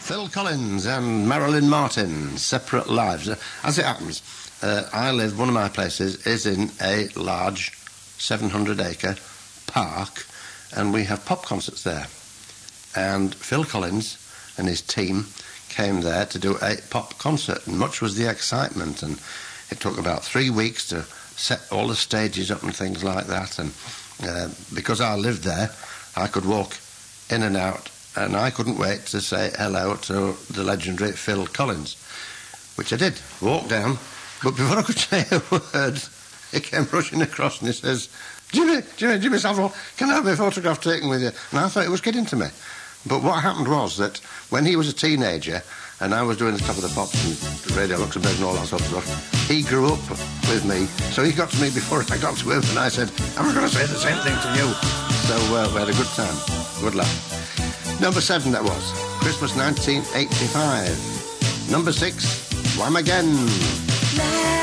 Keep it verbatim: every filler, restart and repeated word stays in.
Phil Collins and Marilyn Martin, Separate Lives. As it happens, uh, I live, one of my places is in a large seven hundred acre park, and we have pop concerts there. And Phil Collins and his team came there to do a pop concert, and much was the excitement, and it took about three weeks to set all the stages up and things like that, and uh, because I lived there, I could walk in and out, and I couldn't wait to say hello to the legendary Phil Collins, which I did. Walked down, but before I could say a word, he came rushing across and he says, Jimmy, Jimmy, Jimmy Savile, can I have a photograph taken with you? And I thought he was kidding to me. But what happened was that when he was a teenager and I was doing the Top of the Pops and Radio Luxembourg and all that sort of stuff, he grew up with me. So he got to me before I got to him, and I said, I'm going to say the same thing to you. So uh, we had a good time. Good laugh. Number seven, that was. Christmas nineteen eighty-five. Number six, Wham Again.